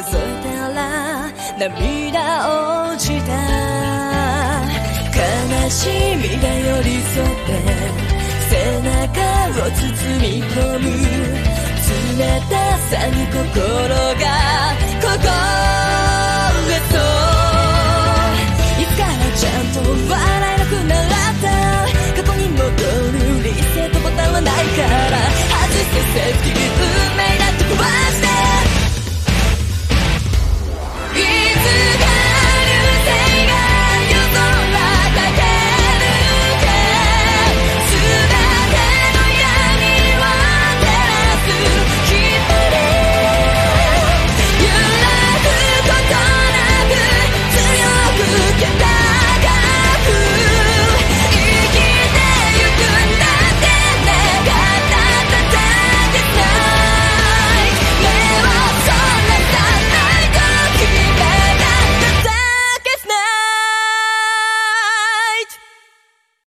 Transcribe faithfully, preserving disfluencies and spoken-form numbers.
数えたら涙落ちた。悲しみが寄り添って背中を包み込む。冷たさに心が凍えそう。いつからちゃんと笑